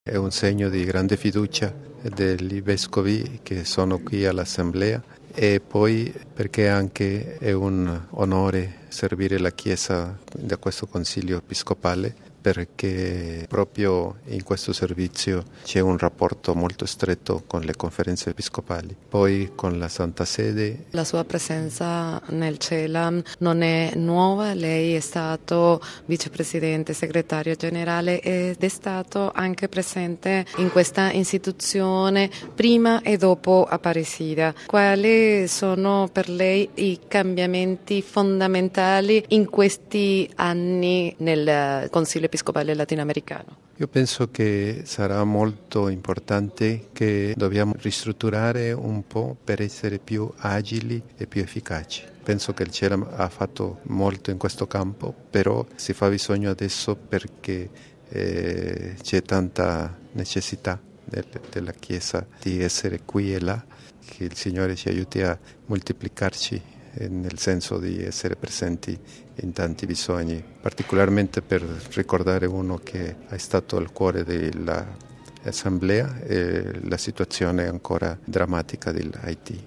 È un segno di grande fiducia degli vescovi che sono qui all'Assemblea e poi perché anche è un onore servire la Chiesa da questo Consiglio Episcopale, perché proprio in questo servizio c'è un rapporto molto stretto con le conferenze episcopali, poi con la Santa Sede. La sua presenza nel CELAM non è nuova, lei è stato vicepresidente, segretario generale ed è stato anche presente in questa istituzione prima e dopo Aparecida. Quali sono per lei i cambiamenti fondamentali in questi anni nel Consiglio Episcopale Latinoamericano? Io penso che sarà molto importante che dobbiamo ristrutturare un po' per essere più agili e più efficaci. Penso che il CELAM ha fatto molto in questo campo, però si fa bisogno adesso perché c'è tanta necessità della Chiesa di essere qui e là, che il Signore ci aiuti a moltiplicarci nel senso di essere presenti in tanti bisogni, particolarmente per ricordare uno che è stato al cuore dell'Assemblea, la situazione ancora drammatica dell'Haiti.